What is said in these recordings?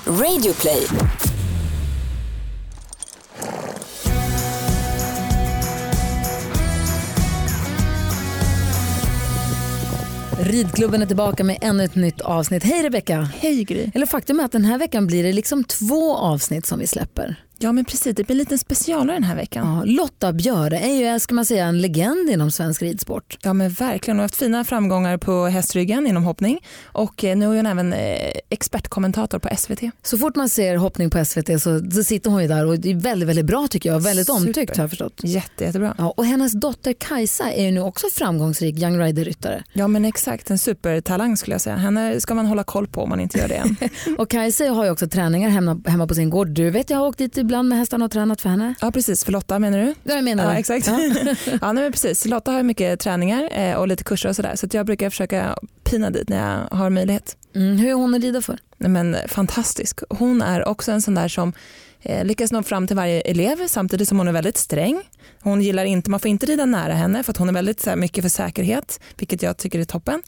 Radioplay. Ridklubben är tillbaka med ännu ett nytt avsnitt. Hej Rebecka. Hej Gry. Eller faktum är att den här veckan blir det liksom 2 avsnitt som vi släpper. Ja men precis, det blir lite specialare den här veckan. Ja, Lotta Björe är ju, ska man säga, en legend inom svensk ridsport. Ja men verkligen, hon har haft fina framgångar på hästryggen inom hoppning och nu är hon även expertkommentator på SVT. Så fort man ser hoppning på SVT så sitter hon ju där och det är väldigt, väldigt bra tycker jag. Väldigt omtyckt har jag förstått. Jättebra. Ja, och hennes dotter Kajsa är ju nu också framgångsrik Young Rider-ryttare. Ja men exakt, en supertalang skulle jag säga. Henne ska man hålla koll på om man inte gör det än. Och Kajsa har ju också träningar hemma på sin gård. Du vet, jag har åkt dit ibland med hästarna och tränat för henne. Ja precis, för Lotta menar du? Ja, jag menar det. Ja exakt. Ja. Ja nej, men precis, Lotta har mycket träningar och lite kurser och sådär. Så att jag brukar försöka pina dit när jag har möjlighet. Hur är hon att rida för? Nej, men fantastisk. Hon är också en sån där som lyckas nå fram till varje elev samtidigt som hon är väldigt sträng. Hon gillar inte, man får inte rida nära henne för att hon är väldigt så här, mycket för säkerhet, vilket jag tycker är toppen.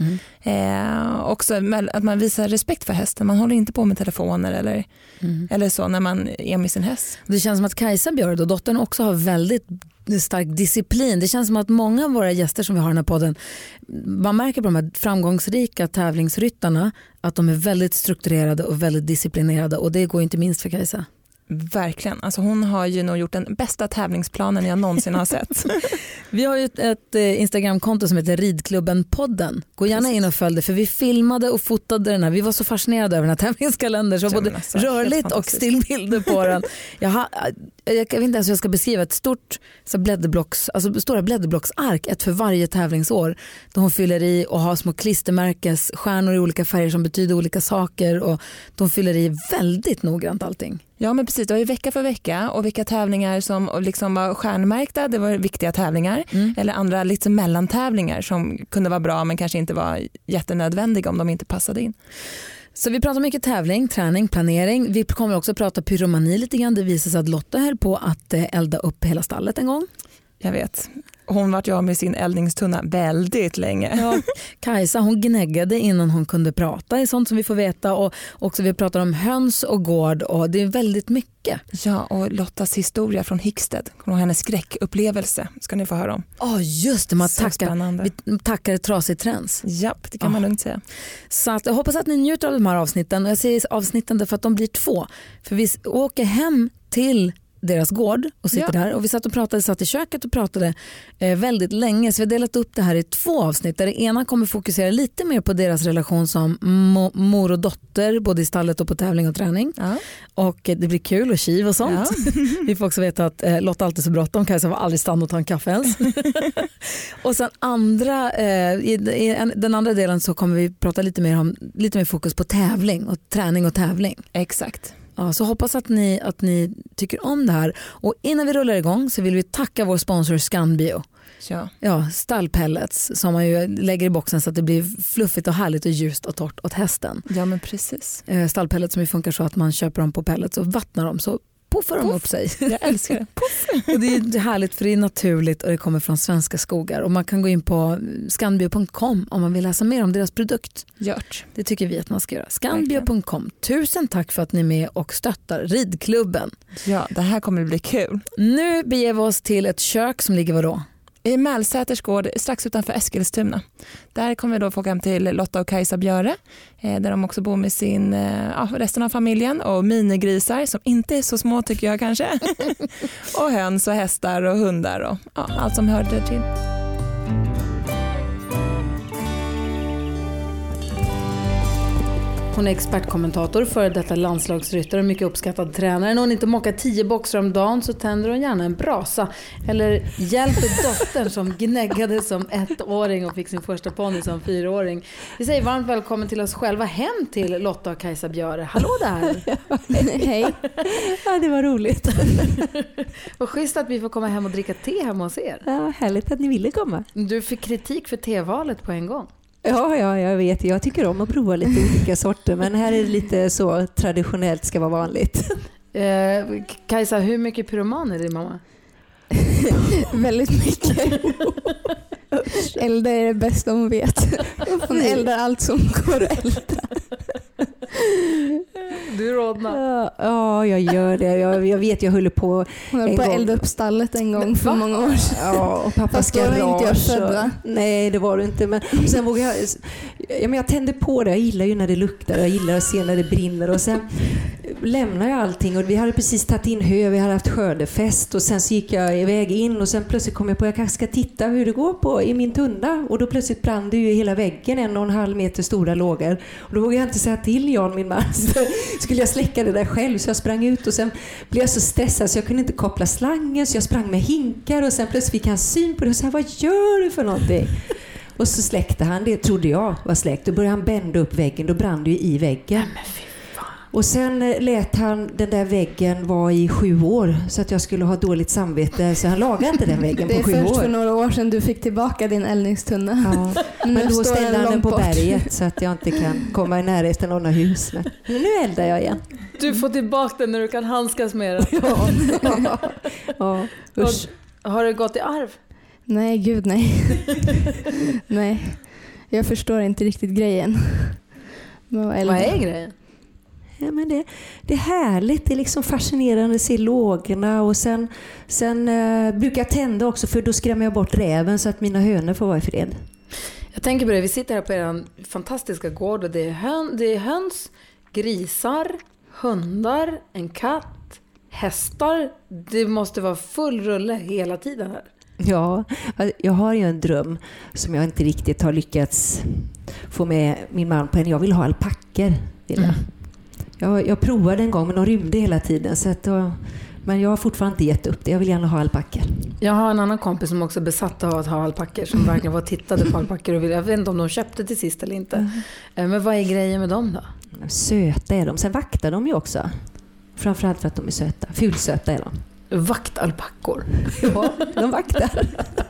Också att man visar respekt för hästen. Man håller inte på med telefoner eller så när man är med sin häst. Det känns som att Kajsa Björe och dottern också har väldigt stark disciplin. Det känns som att många av våra gäster som vi har i den här podden, man märker på de här framgångsrika tävlingsryttarna att de är väldigt strukturerade och väldigt disciplinerade, och det går inte minst för Kajsa. Verkligen. Alltså hon har ju nog gjort den bästa tävlingsplanen jag någonsin har sett. Vi har ju ett Instagramkonto som heter Ridklubben-podden. Gå gärna in och följ det, för vi filmade och fotade den här. Vi var så fascinerade över den här tävlingskalendern, så både rörligt och stillbilder på den. Jag vet inte ens hur jag ska beskriva ett stort stora blädderblocksark, ett för varje tävlingsår, då hon fyller i och har små klistermärkesstjärnor i olika färger som betyder olika saker, och de fyller i väldigt noggrant allting. Ja men precis, det var ju vecka för vecka och vilka tävlingar som liksom var stjärnmärkta, det var viktiga tävlingar eller andra liksom mellantävlingar som kunde vara bra men kanske inte var jättenödvändiga om de inte passade in. Så vi pratar mycket tävling, träning, planering. Vi kommer också prata pyromani lite grann. Det visar sig att Lotta höll på att elda upp hela stallet en gång. Jag vet. Hon var jag med sin eldningstunna väldigt länge. Ja, Kajsa hon gnäggade innan hon kunde prata, är sånt som vi får veta, och också vi pratar om höns och gård, och det är väldigt mycket. Ja, och Lottas historia från Hicksted, hennes skräckupplevelse ska ni få höra om. Just det, vi tackar trasig träns. Japp, det kan man lugnt säga. Så att jag hoppas att ni njuter av de här avsnitten, och jag säger avsnitten därför att de blir 2, för vi åker hem till deras gård och sitter där, och vi satt i köket och pratade väldigt länge, så vi har delat upp det här i 2 avsnitt, där det ena kommer fokusera lite mer på deras relation som mor och dotter, både i stallet och på tävling och träning, och det blir kul och kiv och sånt. Vi får också veta att Lotta alltid så bråttom, Kajsa var aldrig stanna och ta en kaffe ens. Och sen i den andra delen så kommer vi prata lite mer fokus på tävling och träning och tävling. Exakt. Ja, så hoppas att ni tycker om det här. Och innan vi rullar igång så vill vi tacka vår sponsor Scanbio. Ja, stallpellets som man ju lägger i boxen så att det blir fluffigt och härligt och ljust och torrt åt hästen. Ja men precis. Stallpellets som ju funkar så att man köper dem på pellets och vattnar dem, så puffar de upp sig. Jag älskar det. Och det är härligt för det är naturligt och det kommer från svenska skogar. Och man kan gå in på scanbio.com om man vill läsa mer om deras produkt. Gjort. Det tycker vi att man ska göra. Scanbio.com. Tusen tack för att ni är med och stöttar Ridklubben. Ja, det här kommer att bli kul. Nu beger vi oss till ett kök som ligger vadå? I Mälsäters gård strax utanför Eskilstuna. Där kommer vi då få hem till Lotta och Kajsa Björe. Där de också bor med resten av familjen. Och minigrisar som inte är så små tycker jag kanske. Och höns och hästar och hundar och allt som hör till. Hon är expertkommentator, före detta landslagsryttare och mycket uppskattad tränare. När hon inte mockar 10 boxar om dagen så tänder hon gärna en brasa. Eller hjälper dottern som gnäggade som 1-åring och fick sin första ponny som 4-åring. Vi säger varmt välkommen till oss själva hem till Lotta och Kajsa Björe. Hallå där! Hej! Ja, det var roligt. Vad schysst att vi får komma hem och dricka te hemma hos er. Ja, härligt att ni ville komma. Du fick kritik för tevalet på en gång. Ja, jag vet. Jag tycker om att prova lite olika sorter, men här är det lite så traditionellt ska vara vanligt. Kajsa, hur mycket pyroman är din mamma? Väldigt mycket. Elda är det bästa hon vet. Hon eldar allt som går att elda. Du rodnar. Ja, jag gör det. Jag vet, jag höll på Hon höll på att elda upp stallet en gång för många år sedan. Ja, och pappas Fast då var inte jag född, garage. va? Nej, det var du inte. Men sen vågade jag tände på det. Jag gillar ju när det luktar. Jag gillar att se när det brinner. Och sen lämnade jag allting. Och vi hade precis tagit in hö. Vi hade haft skördefest. Och sen så gick jag iväg in. Och sen plötsligt kom jag på att jag kanske ska titta hur det går i min tunna. Och då plötsligt brann det ju i hela väggen 1,5 meter stora lågor. Och då vågade jag inte säga till Jan, min man. Så skulle jag släcka det där själv. Så jag sprang ut och sen blev jag så stressad så jag kunde inte koppla slangen. Så jag sprang med hinkar och sen plötsligt fick han syn på det och sa, vad gör du för någonting? Och så släckte han, det trodde jag var släckt. Då började han bända upp väggen, då brann det ju i väggen. Och sen lät han den där väggen vara i 7 år så att jag skulle ha dåligt samvete. Så han lagade inte den väggen på 7 år. Det är först för några år sedan du fick tillbaka din eldningstunna. Ja. Men då ställde han den på berget så att jag inte kan komma i närheten av några hus. Men nu eldar jag igen. Du får tillbaka den när du kan handskas med den. Ja. Usch. Har det gått i arv? Nej, gud nej. Nej, jag förstår inte riktigt grejen. Vad är grejen? Ja, men det är härligt, det är liksom fascinerande att se lågorna och sen brukar jag tända också för då skrämmer jag bort räven så att mina hönor får vara i fred. Jag tänker på det, vi sitter här på er fantastiska gård och det är höns, grisar, hundar, en katt, hästar. Det måste vara full rulle hela tiden här. Ja, jag har ju en dröm som jag inte riktigt har lyckats få med min man på än. Jag vill ha alpacker. Jag provade en gång men de rymde hela tiden så att men jag har fortfarande inte gett upp det. Jag vill gärna ha alpacker. Jag har en annan kompis som också är besatt av att ha alpacker som verkligen var tittade på alpacker och jag vet inte om de köpte till sist eller inte. Men vad är grejen med dem då? Söta är de. Sen vaktar de ju också. Framförallt för att de är söta. Fulsöta är de. Vaktalpackor. Ja, de vaktar.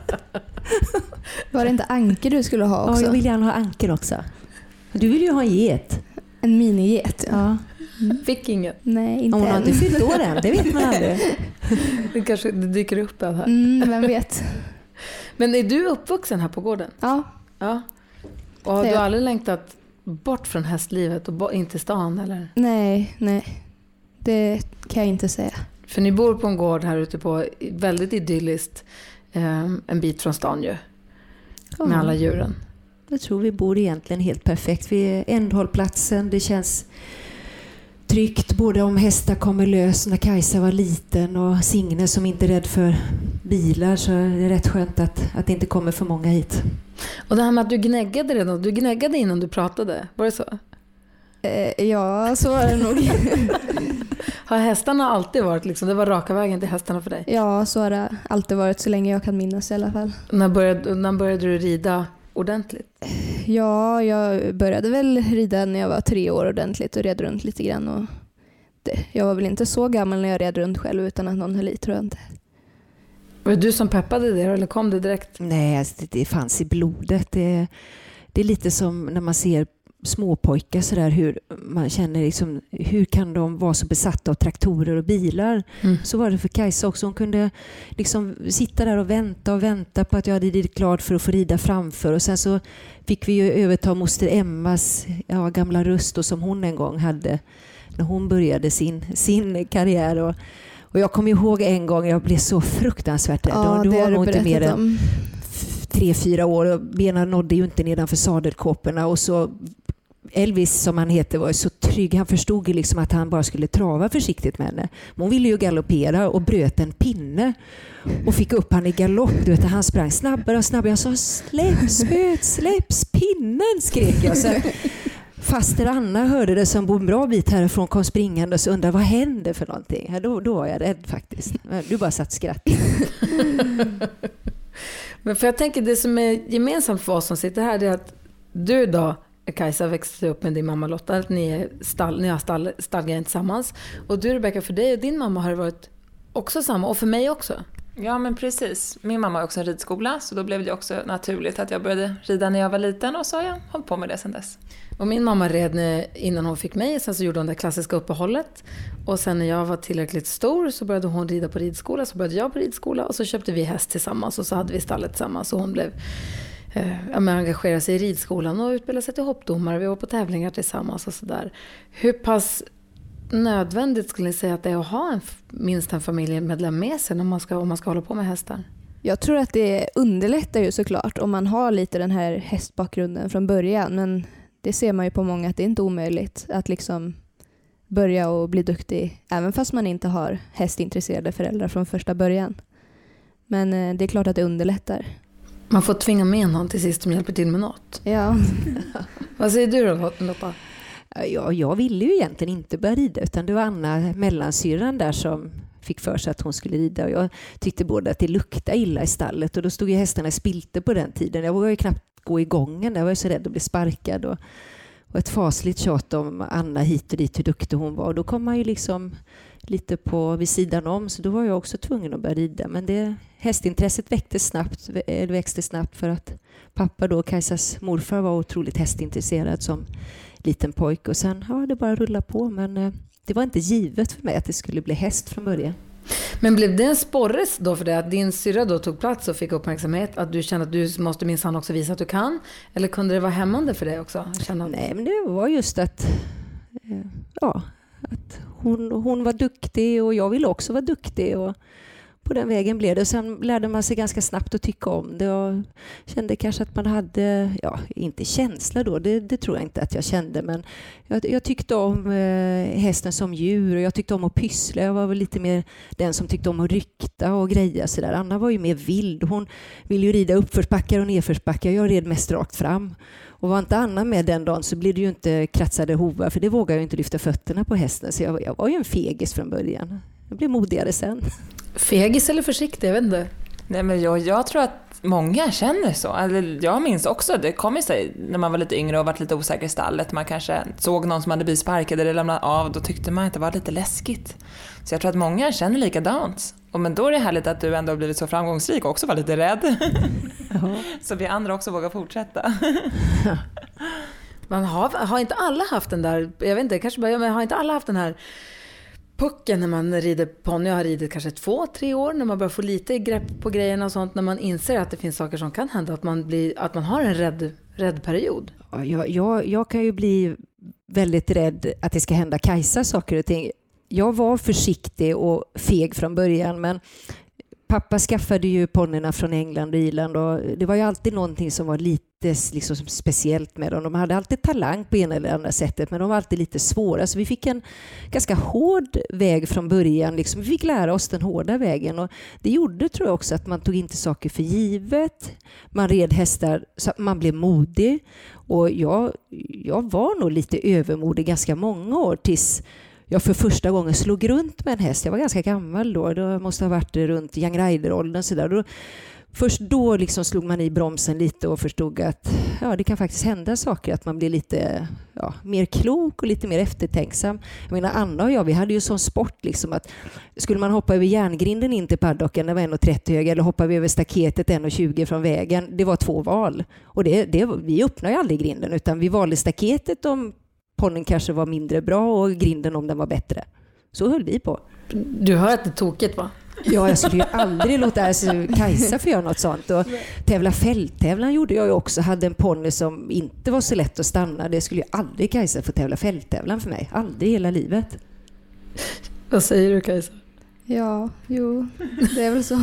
Var det inte anker du skulle ha också? Ja, jag vill gärna ha anker också. Du vill ju ha en get. En miniget, ja. Fick inget. Nej, inte hon har inte fyllt år än, det vet man aldrig. Det kanske dyker upp här. Vem vet. Men är du uppvuxen här på gården? Ja. Och har du aldrig längtat bort från hästlivet och in till stan? Eller? Nej. Det kan jag inte säga. För ni bor på en gård här ute på väldigt idylliskt en bit från stan ju. Med alla djuren. Jag tror vi bor egentligen helt perfekt. Vi är ändhållplatsen. Det känns tryggt både om hästar kommer lös när Kajsa var liten och Signe som inte är rädd för bilar, så är det rätt skönt att det inte kommer för många hit. Och det här med att du gnäggade redan. Du gnäggade innan du pratade. Var det så? Ja, så var det nog. Har hästarna alltid varit liksom, det var raka vägen till hästarna för dig? Ja, så har det alltid varit så länge jag kan minnas i alla fall. När började du rida ordentligt? Ja, jag började väl rida när jag var 3 år ordentligt och red runt lite grann. Och jag var väl inte så gammal när jag red runt själv utan att någon höll i, tror jag inte. Var det du som peppade det eller kom det direkt? Nej, det fanns i blodet. Det är lite som när man ser småpojkar så där, hur man känner liksom, hur kan de vara så besatta av traktorer och bilar. Så var det för Kajsa också. Hon kunde liksom sitta där och vänta på att jag hade ridit klart för att få rida framför, och sen så fick vi ju överta moster Emmas gamla röst och som hon en gång hade när hon började sin karriär, och jag kommer ihåg en gång jag blev så fruktansvärt rädd. Ja, du det var nog inte mer om. än 3-4 år och benen nådde ju inte nedanför sadelkåporna, och så Elvis, som han heter, var så trygg. Han förstod ju liksom att han bara skulle trava försiktigt med henne. Men hon ville ju galoppera och bröt en pinne och fick upp han i galopp. Du vet, han sprang snabbare och snabbare. Jag sa, släpps pinnen, skrek jag. Så faster Anna hörde det som bor en bra bit härifrån, kom springande och så undrade vad hände för någonting. Då var jag rädd faktiskt. Du bara satt skratt. Men för jag tänker, det som är gemensamt för oss som sitter här, det är att du då, Kajsa, växte upp med din mamma Lotta. Ni har stallgången tillsammans. Och du, Rebecka, för dig och din mamma har det varit också samma. Och för mig också. Ja, men precis. Min mamma har också en ridskola, så då blev det också naturligt att jag började rida när jag var liten, och så har jag hållit på med det sedan dess. Och min mamma red innan hon fick mig, sen så gjorde hon det klassiska uppehållet. Och sen när jag var tillräckligt stor så började hon rida på ridskola, så började jag på ridskola, och så köpte vi häst tillsammans och så hade vi stallet tillsammans, och hon blev engagerade sig i ridskolan och utbildade sig till hoppdomare. Vi var på tävlingar tillsammans och sådär. Hur pass nödvändigt skulle ni säga att det är att ha minst en familjemedlem med sig om man ska hålla på med hästar? Jag tror att det underlättar ju såklart om man har lite den här hästbakgrunden från början. Men det ser man ju på många att det är inte omöjligt att liksom börja och bli duktig även fast man inte har hästintresserade föräldrar från första början. Men det är klart att det underlättar. Man får tvinga med någon till sist som hjälper till med något. Ja. Vad säger du då, Lotta? Ja, jag ville ju egentligen inte börja rida, utan det var Anna, mellansyrran där, som fick för sig att hon skulle rida. Och jag tyckte både att det luktade illa i stallet, och då stod ju hästarna i spilte på den tiden. Jag vågade ju knappt gå i gången, jag var ju så rädd att bli sparkad. Och ett fasligt tjat om Anna hit och dit, hur duktig hon var. Och då kom man ju liksom lite vid sidan om, så då var jag också tvungen att börja rida. Men hästintresset växte snabbt för att pappa då, Kajsas morfar, var otroligt hästintresserad som liten pojke. Och sen det bara rulla på, men det var inte givet för mig att det skulle bli häst från början. Men blev det en sporres då för det att din syrra då tog plats och fick uppmärksamhet, att du kände att du måste minsann också visa att du kan? Eller kunde det vara hämmande för dig också? Nej, men det var just att hon var duktig och jag ville också vara duktig, och på den vägen blev det. Och sen lärde man sig ganska snabbt att tycka om det, och kände kanske att man hade, inte känsla då, det tror jag inte att jag kände, men jag tyckte om hästen som djur, och jag tyckte om att pyssla. Jag var väl lite mer den som tyckte om att rykta och greja sådär. Anna var ju mer vild, hon ville ju rida uppförsbackar och nedförsbackar, jag red mest rakt fram. Och var inte Anna med den dagen så blev det ju inte kratsade hovar, för det vågade jag inte lyfta fötterna på hästen, så jag var ju en fegis från början. Jag blev modigare sen. Fegis eller försiktig, jag vet inte. Nej, men jag tror att många känner så. Alltså, jag minns också, det kom sig när man var lite yngre och varit lite osäker i stallet. Man kanske såg någon som hade blivit sparkad eller lämnat av, då tyckte man att det var lite läskigt. Så jag tror att många känner likadant. Men då är det härligt att du ändå har blivit så framgångsrik och också var lite rädd. Ja. Så vi andra också vågar fortsätta. Man har inte alla haft den där, jag vet inte, kanske bara, men har inte alla haft den här pucken när man rider ponny? Jag har ridit kanske 2-3 år, när man börjar få lite grepp på grejerna och sånt, när man inser att det finns saker som kan hända, att man har en rädd period. Jag kan ju bli väldigt rädd att det ska hända Kajsa saker och ting. Jag var försiktig och feg från början, men pappa skaffade ju ponnyerna från England och Irland, och det var ju alltid någonting som var lite liksom speciellt med dem. De hade alltid talang på ena eller andra sättet, men de var alltid lite svåra. Så vi fick en ganska hård väg från början. Liksom. Vi fick lära oss den hårda vägen, och det gjorde, tror jag, också att man tog inte saker för givet. Man red hästar så att man blev modig, och jag var nog lite övermodig ganska många år tills jag för första gången slog runt med en häst. Jag var ganska gammal då. Det måste ha varit runt young rider-åldern. Först då liksom slog man i bromsen lite och förstod att det kan faktiskt hända saker. Att man blir lite mer klok och lite mer eftertänksam. Jag menar, Anna och jag, vi hade ju sån sport liksom att skulle man hoppa över järngrinden in till paddocken, det var 1,30 hög, eller hoppa över staketet 1,20 från vägen. Det var 2 val. Och vi öppnade ju aldrig grinden, utan vi valde staketet om ponnen kanske var mindre bra och grinden om den var bättre. Så höll vi på. Du hör att det är tokigt, va? Ja, jag skulle ju aldrig låta Kajsa få göra något sånt. Och tävla fälttävlan gjorde jag ju också. Hade en ponny som inte var så lätt att stanna. Det skulle ju aldrig Kajsa få tävla fälttävlan för mig. Aldrig i hela livet. Vad säger du, Kajsa? Ja, det är väl så.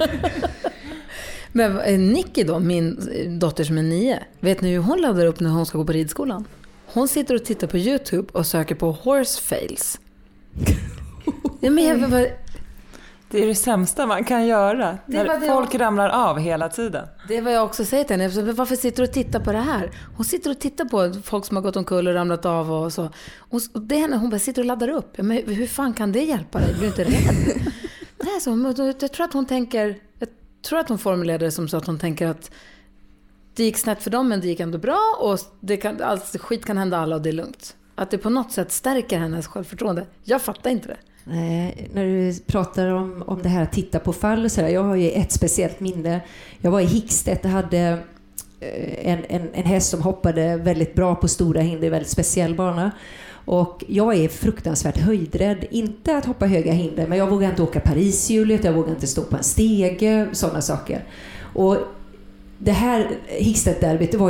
Men Nicky då, min dotter som är 9, vet ni hur hon laddar upp när hon ska gå på ridskolan? Hon sitter och tittar på YouTube och söker på horse fails. Ja, men det är det sämsta man kan göra. När folk ramlar av hela tiden. Det är vad jag också säger till henne. Varför sitter du och tittar på det här? Hon sitter och tittar på folk som har gått omkull och ramlat av och så. Och det är henne, hon bara sitter och laddar upp. Men hur fan kan det hjälpa dig? Blir du inte rädd? Nej, så, jag tror att hon formulerade det som så att hon tänker att det gick snett för dem, men det gick ändå bra, och skit kan hända alla och det är lugnt. Att det på något sätt stärker hennes självförtroende. Jag fattar inte det. Nej, när du pratar om det här att titta på fall och sådär. Jag har ju ett speciellt minne. Jag var i Hickstedt och hade en häst som hoppade väldigt bra på stora hinder, väldigt speciell bana. Och jag är fruktansvärt höjdrädd. Inte att hoppa höga hinder, men jag vågar inte åka Parishjulet, jag vågar inte stå på en stege, sådana saker. Och det här Hickstedt-derbyt, det var ju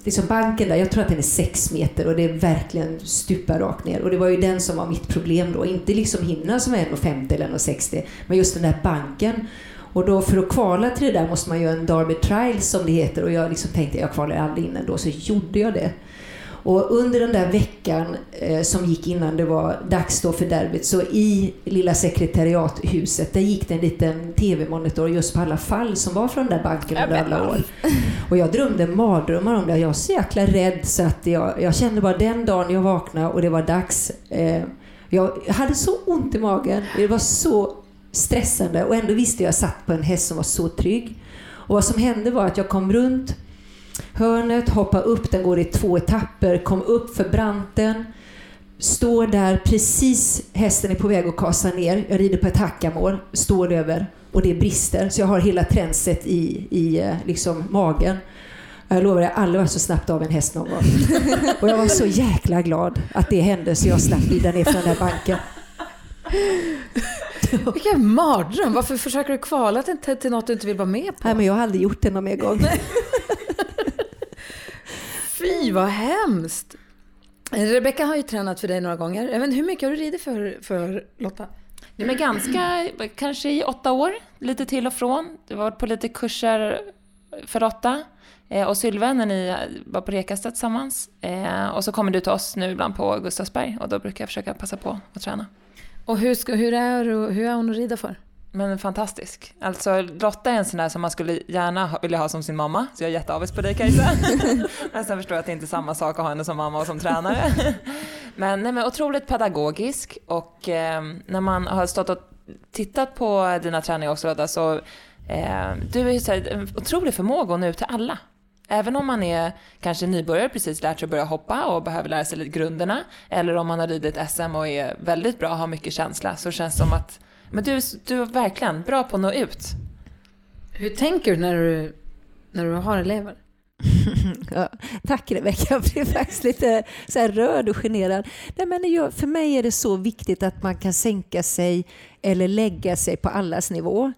liksom banken där, jag tror att den är 6 meter och det är verkligen stupa rakt ner. Och det var ju den som var mitt problem då. Inte liksom hinna som är 1,50 eller 1,60, men just den där banken. Och då för att kvala till det där måste man göra en Derby Trial som det heter. Och jag liksom tänkte jag kvalar aldrig in ändå, så gjorde jag det. Och under den där veckan som gick innan det var dags då för derbyt, så i lilla sekretariathuset där gick det en liten tv-monitor just på alla fall som var från den där banken under alla år. Och jag drömde mardrömmar om det. Jag var så jäkla rädd så att jag kände bara den dagen jag vaknade och det var dags. Jag hade så ont i magen. Det var så stressande och ändå visste jag satt på en häst som var så trygg. Och vad som hände var att jag kom runt hörnet, hoppade upp, den går i 2 etapper, kom upp för branten, står där precis, hästen är på väg att kasa ner, jag rider på ett hackamål, står över och det brister, så jag har hela tränset i liksom magen. Jag lovar, jag aldrig varit så snabbt av en häst någon gång. Och jag var så jäkla glad att det hände så jag slapp rida ner från den där banken. Vilken mardröm. Varför försöker du kvala till något du inte vill vara med på? Nej, men jag har aldrig gjort det någon mer gång. Fy, vad hemskt. Rebecca har ju tränat för dig några gånger. Jag vet inte, hur mycket har du ridit för Lotta? Det är ganska, kanske i 8 år, lite till och från. Du var på lite kurser för Lotta och Sylve när ni var på Rekastad tillsammans. Och så kommer du till oss nu ibland på Gustavsberg och då brukar jag försöka passa på att träna. Och hur är hon att rida för? Men fantastisk. Alltså Lotta är en sån där som man skulle gärna vilja ha som sin mamma. Så jag är jätteavis på dig, Kajsa. Men sen förstår jag att det inte är samma sak att ha henne som mamma och som tränare. Men otroligt pedagogisk. Och när man har stått och tittat på dina träningar också, Lotta, så du är ju så här, en otrolig förmåga att nå ut till alla. Även om man är kanske nybörjare, precis lärt sig att börja hoppa och behöver lära sig lite grunderna. Eller om man har ridit SM och är väldigt bra och har mycket känsla, så känns det som att men du är verkligen bra på att nå ut. Hur tänker du när du har elever? Ja, tack Rebecka, jag blir faktiskt lite så här rörd och generad. Nej, men för mig är det så viktigt att man kan sänka sig eller lägga sig på allas nivå.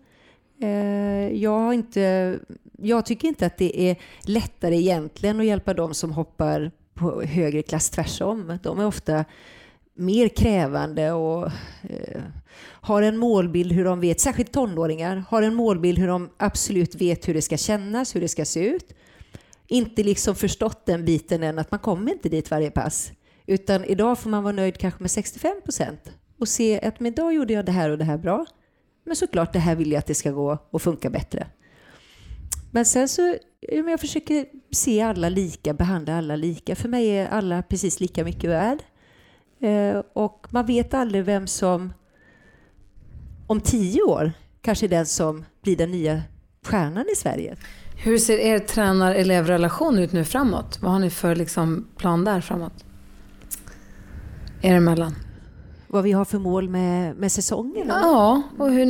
Jag tycker inte att det är lättare egentligen att hjälpa dem som hoppar på högre klass, tvärsom. De är ofta mer krävande och har en målbild hur de vet, särskilt tonåringar, har en målbild hur de absolut vet hur det ska kännas, hur det ska se ut. Inte liksom förstått den biten än att man kommer inte dit varje pass. Utan idag får man vara nöjd kanske med 65% och se att med idag gjorde jag det här och det här bra. Men såklart det här vill jag att det ska gå och funka bättre. Men sen så jag försöker se alla lika, behandla alla lika. För mig är alla precis lika mycket värd. Och man vet aldrig vem som om 10 år kanske är den som blir den nya stjärnan i Sverige. Hur ser er tränar-elevrelation ut nu framåt? Vad har ni för liksom plan där framåt? Er emellan? Vad vi har för mål med säsongen? Ja, och hur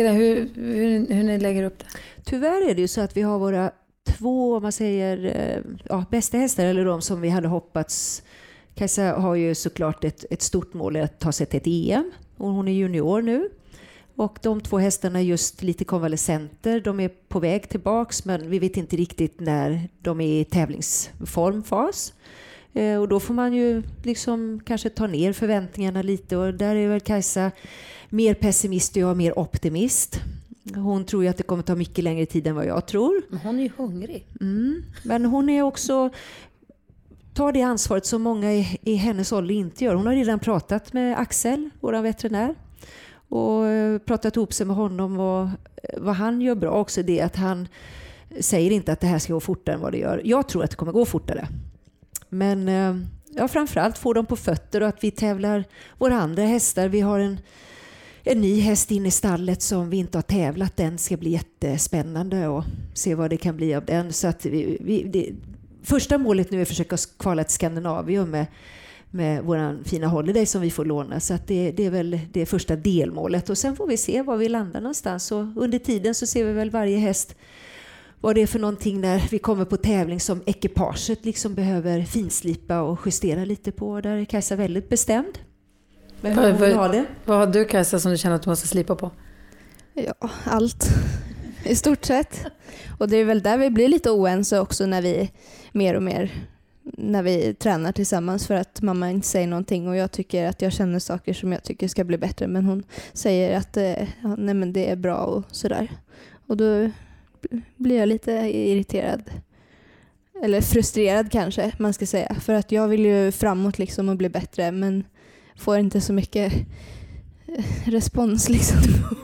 ni lägger upp det. Tyvärr är det ju så att vi har våra 2, om man säger, bästa hästar, eller de som vi hade hoppats. Kajsa har ju såklart ett stort mål att ta sig till ett EM. Och hon är junior nu. Och de 2 hästarna är just lite konvalescenter. De är på väg tillbaks, men vi vet inte riktigt när de är i tävlingsformfas. Och då får man ju liksom kanske ta ner förväntningarna lite. Och där är väl Kajsa mer pessimist och jag mer optimist. Hon tror ju att det kommer ta mycket längre tid än vad jag tror. Men hon är ju hungrig. Men hon är också... tar det ansvaret som många i hennes ålder inte gör. Hon har redan pratat med Axel, vår veterinär. Och pratat ihop sig med honom. Och vad han gör bra också, det är att han säger inte att det här ska gå fortare än vad det gör. Jag tror att det kommer gå fortare. Men framförallt få dem på fötter och att vi tävlar våra andra hästar. Vi har en ny häst in i stallet som vi inte har tävlat. Den ska bli jättespännande och se vad det kan bli av den. Så att första målet nu är att försöka kvala till Skandinavium med våran fina Holiday som vi får låna. Så att det är väl det första delmålet. Och sen får vi se var vi landar någonstans. Och under tiden så ser vi väl varje häst vad det är för någonting när vi kommer på tävling som ekipaget liksom behöver finslipa och justera lite på. Där är Kajsa väldigt bestämd. Men hur har det? Vad har du, Kajsa, som du känner att du måste slipa på? Ja, allt. i stort sett. Och det är väl där vi blir lite oense också när vi mer och mer när vi tränar tillsammans, för att mamma inte säger någonting och jag tycker att jag känner saker som jag tycker ska bli bättre, men hon säger att nej men det är bra och sådär. Och då blir jag lite irriterad. Eller frustrerad kanske man ska säga. För att jag vill ju framåt liksom och bli bättre, men får inte så mycket respons liksom.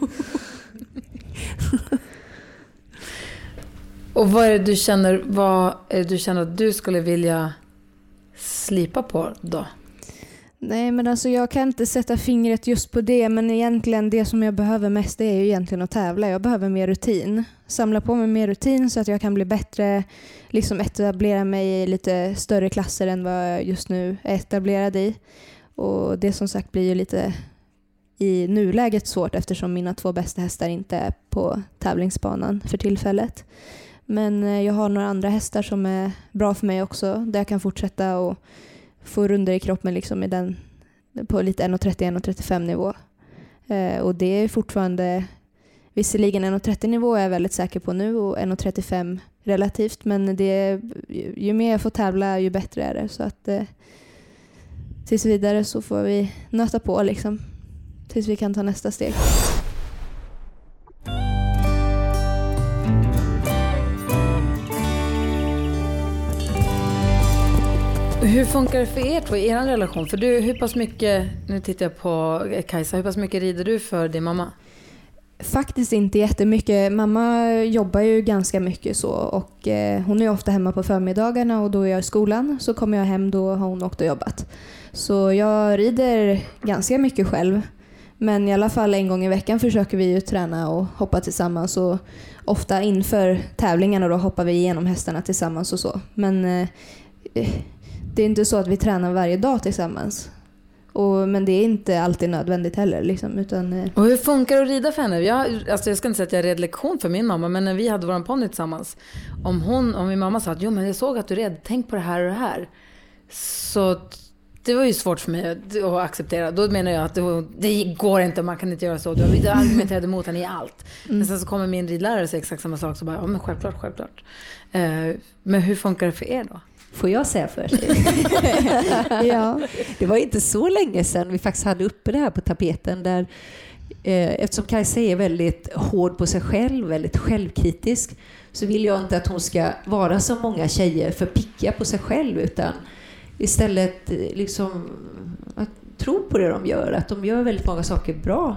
Och vad är det du känner att du skulle vilja slipa på då? Nej, men alltså jag kan inte sätta fingret just på det, men egentligen det som jag behöver mest, det är ju egentligen att tävla. Jag behöver mer rutin. Samla på mig mer rutin så att jag kan bli bättre, liksom etablera mig i lite större klasser än vad jag just nu är etablerad i. Och det som sagt blir ju lite i nuläget svårt eftersom mina 2 bästa hästar inte är på tävlingsbanan för tillfället. Men jag har några andra hästar som är bra för mig också, där jag kan fortsätta och få runder i kroppen liksom på lite 1,30-1,35 nivå. Och det är fortfarande, visserligen 1,30 nivå är jag väldigt säker på nu och 1,35 relativt, men ju mer jag får tävla ju bättre är det. Så att tills vidare så får vi nöta på liksom, tills vi kan ta nästa steg. Hur funkar det för er två i er relation? För du, hur pass mycket, nu tittar jag på Kajsa, hur pass mycket rider du för din mamma? Faktiskt inte jättemycket. Mamma jobbar ju ganska mycket så, och hon är ofta hemma på förmiddagarna och då är jag i skolan. Så kommer jag hem, då har hon åkt och jobbat. Så jag rider ganska mycket själv. Men i alla fall en gång i veckan försöker vi ju träna och hoppa tillsammans. Och ofta inför tävlingarna då hoppar vi igenom hästarna tillsammans och så. Men det är inte så att vi tränar varje dag tillsammans. Men det är inte alltid nödvändigt heller. Liksom, utan, och hur funkar det att rida för henne? Jag ska inte säga att jag red lektion för min mamma, men när vi hade våran ponny tillsammans, om min mamma sa att jo, men jag såg att du red, tänk på det här och det här. Så det var ju svårt för mig att acceptera. Då menar jag att det går inte, man kan inte göra så. Jag argumenterade mot henne i allt. Men sen så kommer min ridlärare och säger exakt samma sak, så bara, ja men självklart. Men hur funkar det för er då? Får jag säga först? Ja. Det var inte så länge sedan vi faktiskt hade uppe det här på tapeten, där eftersom Kajsa är väldigt hård på sig själv, väldigt självkritisk, så vill jag inte att hon ska vara som många tjejer för picka på sig själv, utan istället liksom att tro på det de gör, att de gör väldigt många saker bra.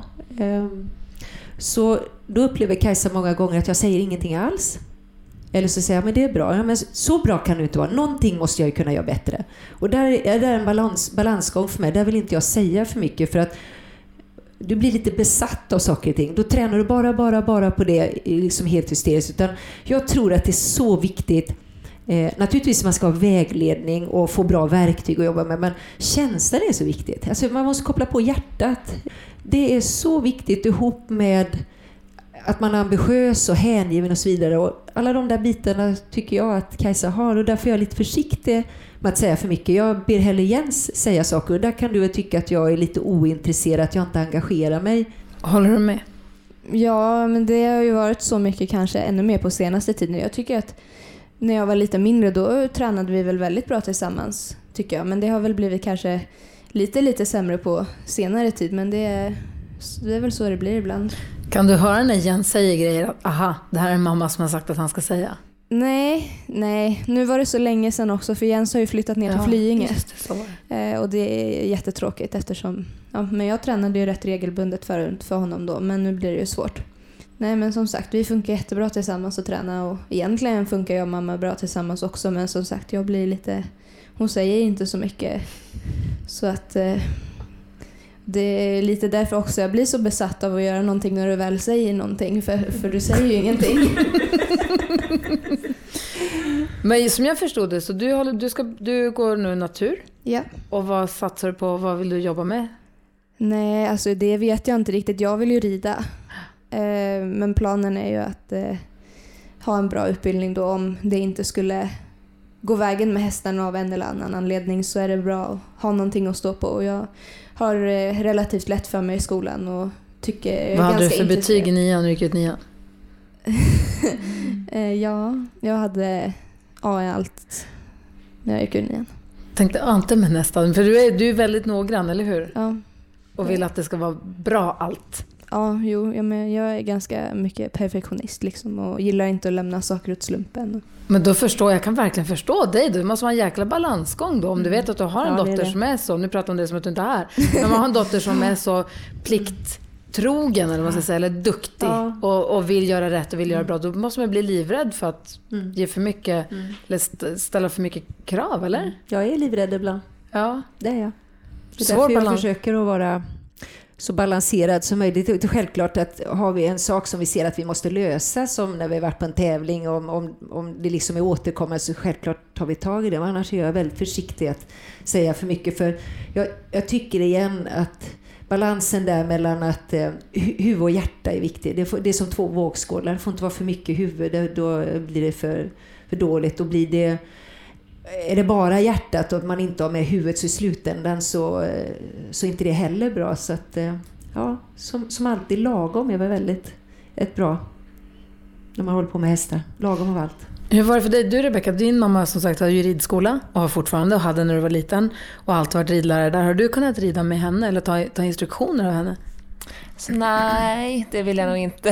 Så då upplever Kajsa många gånger att jag säger ingenting alls. Eller så säger jag, men det är bra. Ja, men så bra kan det inte vara. Någonting måste jag ju kunna göra bättre. Och där är det en balansgång för mig. Där vill inte jag säga för mycket, för att du blir lite besatt av saker och ting. Då tränar du bara på det liksom helt hysteriskt. Utan jag tror att det är så viktigt. Naturligtvis man ska ha vägledning och få bra verktyg att jobba med, men känslan är så viktigt. Alltså man måste koppla på hjärtat. Det är så viktigt ihop med att man är ambitiös och hängiven och så vidare. Och alla de där bitarna tycker jag att Kajsa har, och därför är jag lite försiktig med att säga för mycket. Jag ber heller Jens säga saker, och där kan du väl tycka att jag är lite ointresserad, att jag inte engagerar mig. Håller du med? Ja, men det har ju varit så mycket, kanske ännu mer på senaste tiden. Jag tycker att när jag var lite mindre, då tränade vi väl väldigt bra tillsammans, tycker jag. Men det har väl blivit kanske lite sämre på senare tid, men det är väl så det blir ibland. Kan du höra när Jens säger grejer att aha, det här är en mamma som har sagt att han ska säga? Nej. Nu var det så länge sedan också, för Jens har ju flyttat ner till Flyinge. Just det, så. Och det är jättetråkigt eftersom, men jag tränade ju rätt regelbundet för honom då, men nu blir det ju svårt. Nej, men som sagt, vi funkar jättebra tillsammans att träna, och egentligen funkar jag och mamma bra tillsammans också, men som sagt, jag blir lite, hon säger inte så mycket, så att det är lite därför också jag blir så besatt av att göra någonting när du väl säger någonting, för du säger ju ingenting. Men som jag förstod det, så du går nu natur. Ja. Och vad satsar du på? Vad vill du jobba med? Nej, alltså det vet jag inte riktigt. Jag vill ju rida. Men planen är ju att ha en bra utbildning då. Om det inte skulle gå vägen med hästarna av en eller annan anledning, så är det bra att ha någonting att stå på. Och jag har relativt lätt för mig i skolan och tycker jag är ganska intresserad. Vad hade du för betyg i 9 när du gick ut 9? Ja, jag hade A i allt när jag gick in igen. Tänkte inte med nästan, för du är väldigt noggrann, eller hur? Ja. Och vill att det ska vara bra allt. Ja, men jag är ganska mycket perfektionist liksom, och gillar inte att lämna saker åt slumpen. Men då jag kan verkligen förstå dig. Du måste vara en jäkla balansgång då. Om du vet att du har en dotter som är så, nu pratar om det som att du inte är här, men man har en dotter som är så plikttrogen eller vad man ska säga, eller duktig och vill göra rätt och vill göra bra, då måste man bli livrädd för att ge för mycket eller ställa för mycket krav, eller? Jag är livrädd ibland. Ja, det är jag. Det är därför jag försöker att vara så balanserad som möjligt. Det är självklart att har vi en sak som vi ser att vi måste lösa, som när vi har varit på en tävling, om det liksom är återkommande, så självklart tar vi tag i det. Men annars är jag väldigt försiktig att säga för mycket, för jag tycker igen att balansen där mellan att huvud och hjärta är viktig. Det är som två vågskålar. Det får inte vara för mycket huvud, då blir det för dåligt. Då blir det, är det bara hjärtat och man inte har med huvudet, så i slutändan så inte det heller bra. Så att som alltid, lagom är väl väldigt ett bra när man håller på med hästar. Lagom av allt. Hur var det för dig? Du, Rebecka, din mamma som sagt hade ju ridskola och har fortfarande och hade när du var liten och alltid varit ridlärare där. Har du kunnat rida med henne eller ta instruktioner av henne? Så nej, det vill jag nog inte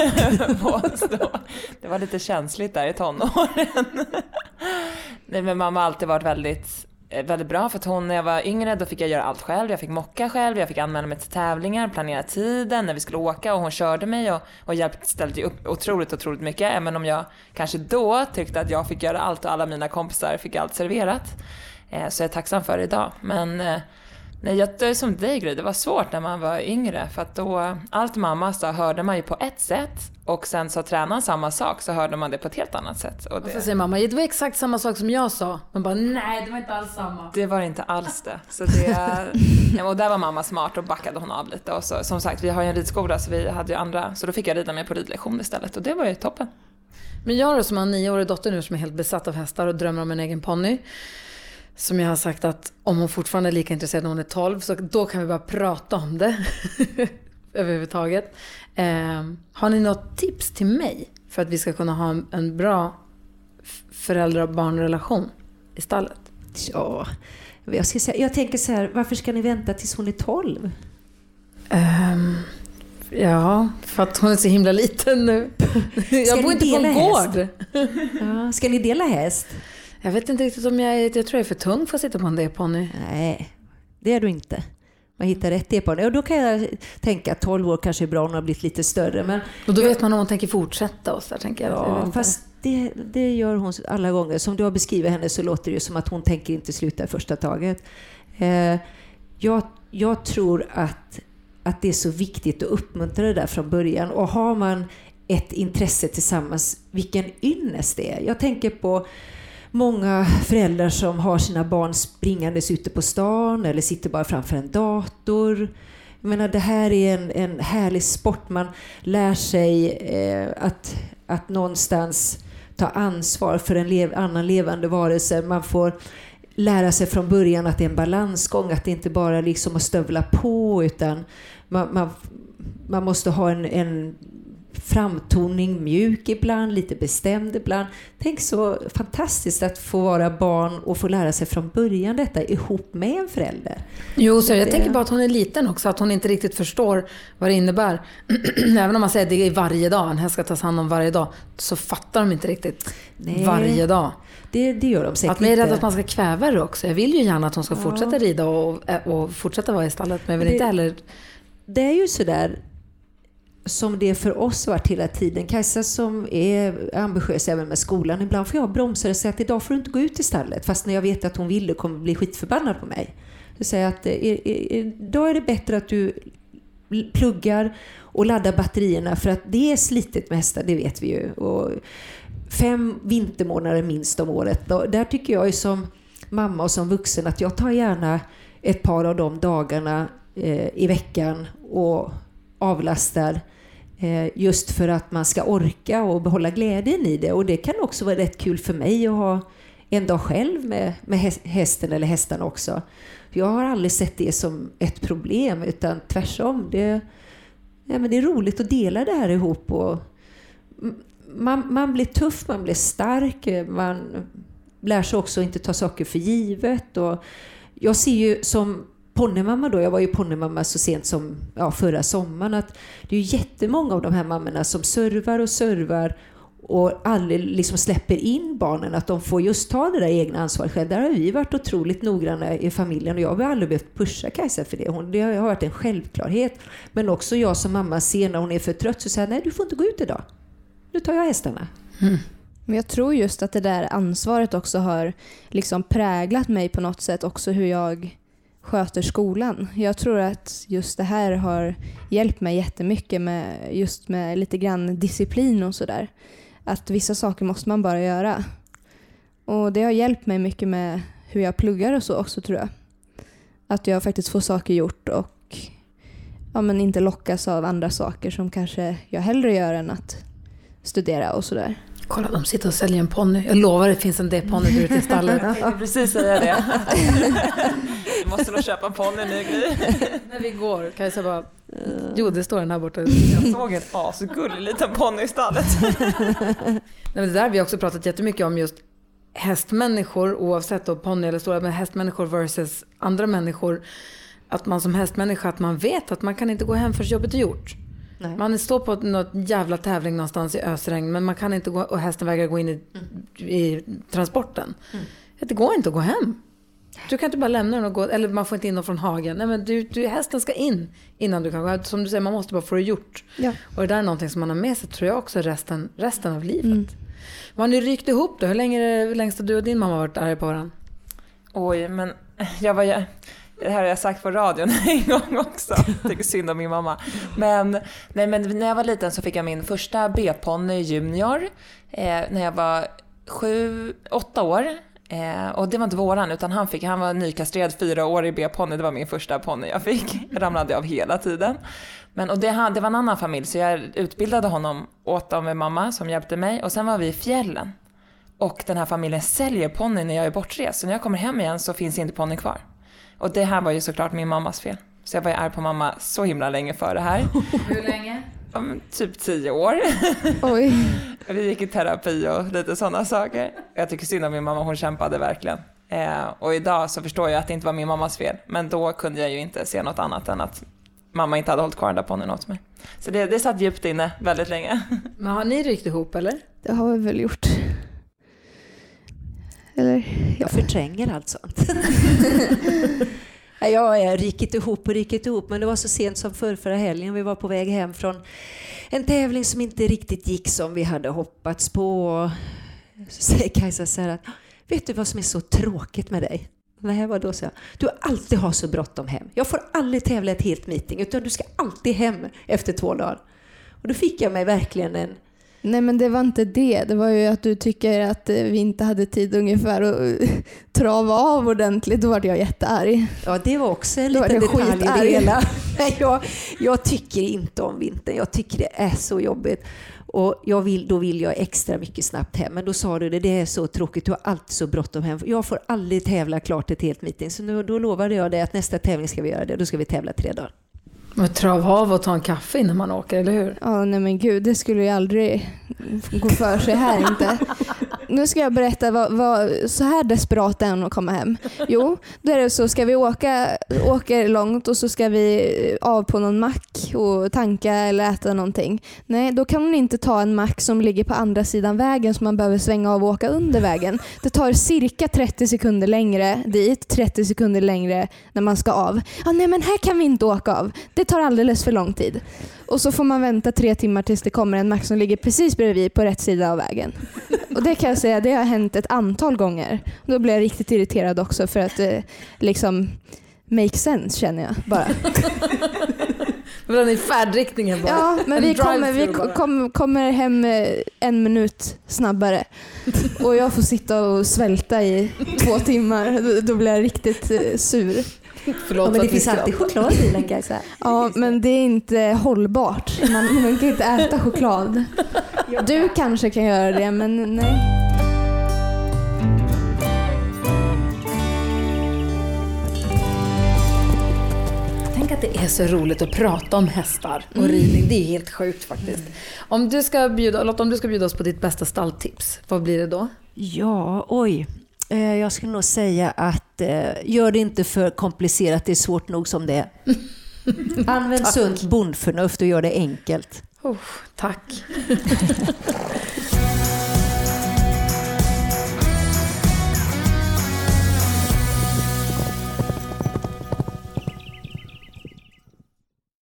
påstå. Det var lite känsligt där i tonåren. Nej, men mamma har alltid varit väldigt bra, för att när jag var yngre då fick jag göra allt själv. Jag fick mocka själv, jag fick anmäla mig till tävlingar, planera tiden när vi skulle åka, och hon körde mig och ställde upp otroligt mycket, även om jag kanske då tyckte att jag fick göra allt och alla mina kompisar fick allt serverat. Så jag är tacksam för det idag. Men nej, jag som dig, Gry, det var svårt när man var yngre, för att då allt mamma sa hörde man ju på ett sätt, och sen sa tränaren samma sak så hörde man det på ett helt annat sätt. Och så säger mamma, det var exakt samma sak som jag sa. Man bara, nej, det var inte alls samma. Det var inte alls det. Så och där var mamma smart och backade hon av lite. Och så, som sagt, vi har ju en ridskola, så vi hade ju andra, så då fick jag rida med på ridlektion istället, och det var ju toppen. Men jag då, som har en 9-årig dotter nu som är helt besatt av hästar och drömmer om en egen ponny, som jag har sagt att om hon fortfarande är lika intresserad när hon är 12, så då kan vi bara prata om det överhuvudtaget. Har ni något tips till mig för att vi ska kunna ha en bra föräldrar- och barnrelation i stallet? Ja, jag tänker så här, varför ska ni vänta tills hon är 12? Ja, för att hon är så himla liten nu. Jag bor inte på en gård. Ja, ska ni dela häst? Jag vet inte riktigt om jag tror jag är för tung för att sitta på en D-ponny. Nej, det är du inte. Man hittar rätt D-ponny. Och då kan jag tänka att 12 år kanske är bra, hon har blivit lite större. Men och då vet man om hon tänker fortsätta och så där, tänker jag. Ja, fast det gör hon alla gånger. Som du har beskrivit henne så låter det som att hon tänker inte sluta i första taget. Jag tror att det är så viktigt att uppmuntra det där från början. Och har man ett intresse tillsammans, vilken ynnest det är. Jag tänker på många föräldrar som har sina barn springandes ute på stan eller sitter bara framför en dator. Jag menar, det här är en härlig sport. Man lär sig att någonstans ta ansvar för en annan levande varelse. Man får lära sig från början att det är en balansgång, att det inte bara liksom att stövla på, utan man måste ha en framtoning, mjuk ibland, lite bestämd ibland. Tänk så fantastiskt att få vara barn och få lära sig från början detta ihop med en förälder. Jo, så jag tänker bara att hon är liten också, att hon inte riktigt förstår vad det innebär. Även om man säger att det är varje dag, en häst ska tas hand om varje dag, så fattar de inte riktigt varje dag. Det gör de säkert. Att man är rädd att man ska kväva det också. Jag vill ju gärna att hon ska fortsätta rida och fortsätta vara i stallet, men jag vill inte heller... Det är ju sådär som det för oss varit hela tiden. Kajsa som är ambitiös även med skolan, ibland får jag bromsa och säga att idag får du inte gå ut i stallet, fast när jag vet att hon vill kommer bli skitförbannad på mig. Så säger att idag är det bättre att du pluggar och laddar batterierna, för att det är slitet med hästar, det vet vi ju. Och 5 vintermånader minst om året. Där tycker jag ju som mamma och som vuxen att jag tar gärna ett par av de dagarna i veckan och avlastar, just för att man ska orka och behålla glädjen i det. Och det kan också vara rätt kul för mig att ha en dag själv med hästen eller hästarna också. Jag har aldrig sett det som ett problem, utan tvärtom. Men det är roligt att dela det här ihop och man blir tuff, man blir stark, man lär sig också inte ta saker för givet. Och jag ser ju som ponnymamma då, jag var ju ponnymamma så sent som förra sommaren, att det är ju jättemånga av de här mammorna som servar och aldrig liksom släpper in barnen, att de får just ta det där egna ansvaret själv. Där har vi varit otroligt noggranna i familjen, och jag har aldrig behövt pusha Kajsa för det. Det har varit en självklarhet. Men också jag som mamma ser när hon är för trött så säger nej, du får inte gå ut idag. Nu tar jag hästarna. Men jag tror just att det där ansvaret också har liksom präglat mig på något sätt, också hur jag sköter skolan. Jag tror att just det här har hjälpt mig jättemycket med lite grann disciplin och sådär. Att vissa saker måste man bara göra. Och det har hjälpt mig mycket med hur jag pluggar och så också, tror jag. Att jag faktiskt får saker gjort och men inte lockas av andra saker som kanske jag hellre gör än att studera och sådär. Kolla, de sitter och säljer en ponny. Jag lovar, det finns en D-ponny där ute i stallet. Jag tänkte precis säga det. Du måste nog köpa en ponny nu, Gry. När vi går, Kajsa bara, jo, det står den här borta. Jag såg en asgullig liten ponny i stallet. Det där vi har också pratat jättemycket om, just hästmänniskor, oavsett då ponny eller stora, men hästmänniskor versus andra människor. Att man som hästmänniska, att man vet att man kan inte gå hem för jobbet är gjort. Nej. Man står på något jävla tävling någonstans i ösregn, men man kan inte gå, och hästen vägrar gå in i transporten. Det går inte att gå hem. Du kan inte bara lämna den och gå, eller man får inte in dem från hagen. Nej, men hästen ska in innan du kan gå. Som du säger, man måste bara få det gjort. Ja. Och det där är någonting som man har med sig, tror jag också, resten av livet. Har ni rykt ihop då? Hur länge är det längst du och din mamma varit arg på varandra? Oj, men det här har jag sagt på radion en gång också. Jag tycker synd om min mamma. Men när jag var liten så fick jag min första B-ponny junior. När jag var 7-8 år. Och det var inte våran, utan han var nykastrerad 4 år i B-ponny. Det var min första ponny jag fick. Jag ramlade av hela tiden. Och det var en annan familj, så jag utbildade honom åt dem med mamma som hjälpte mig. Och sen var vi i fjällen. Och den här familjen säljer ponny när jag är bortrest. Så när jag kommer hem igen så finns inte ponny kvar. Och det här var ju såklart min mammas fel. Så jag var ju arg på mamma så himla länge för det här. Hur länge? Typ 10 år. Oj. Vi gick i terapi och lite sådana saker. Jag tycker synd om min mamma, hon kämpade verkligen. Och idag så förstår jag att det inte var min mammas fel. Men då kunde jag ju inte se något annat än att mamma inte hade hållit kvar den där ponnyn åt mig. Så det satt djupt inne väldigt länge. Men har ni ryckt ihop eller? Det har vi väl gjort. Eller? Jag förtränger allt sånt. Jag är riktigt ihop, men det var så sent som förra helgen. Vi var på väg hem från en tävling som inte riktigt gick som vi hade hoppats på. Så säger Kajsa så här att, vet du vad som är så tråkigt med dig? Nej, vadå, så jag. Du alltid har så bråttom hem. Jag får aldrig tävla ett helt meeting, utan du ska alltid hem efter 2 dagar. Och då fick jag mig verkligen en... Nej, men det var inte det. Det var ju att du tycker att vi inte hade tid ungefär att trava av ordentligt. Då var jag jättearg. Ja, det var också en liten detalj i det hela. Jag tycker inte om vintern. Jag tycker det är så jobbigt. Och då vill jag extra mycket snabbt hem. Men då sa du det är så tråkigt. Du har alltid så bråttom hem. Jag får aldrig tävla klart ett helt meeting. Så då lovade jag dig att nästa tävling ska vi göra det. Då ska vi tävla 3 dagar. Och trava av och ta en kaffe innan man åker, eller hur? Ja, nej men gud, det skulle ju aldrig gå för sig här inte. Nu ska jag berätta vad så här desperat är att komma hem. Jo, då är det så, ska vi åka långt och så ska vi av på någon mack och tanka eller äta någonting. Nej, då kan man inte ta en mack som ligger på andra sidan vägen som man behöver svänga av och åka under vägen. Det tar cirka 30 sekunder längre dit, 30 sekunder längre när man ska av. Ja, nej men här kan vi inte åka av. Det tar alldeles för lång tid. Och så får man vänta 3 timmar tills det kommer en mack som ligger precis bredvid på rätt sida av vägen. Och det kan jag säga, det har hänt ett antal gånger. Då blir jag riktigt irriterad också för att liksom make sense, känner jag bara. Det var i färdriktningen bara. Ja, men vi kommer hem 1 minut snabbare. Och jag får sitta och svälta i 2 timmar. Då blir jag riktigt sur. Förlåt, men det finns alltid choklad i den, Kajsa. Ja, men det är inte hållbart. Man kan inte äta choklad. Du kanske kan göra det, men nej. Tänk att det är så roligt att prata om hästar och ridning. Det är helt sjukt faktiskt. Om du ska bjuda oss på ditt bästa stalltips, vad blir det då? Ja, jag skulle nog säga att gör det inte för komplicerat, det är svårt nog som det är. Använd sunt bondförnuft och gör det enkelt. Tack.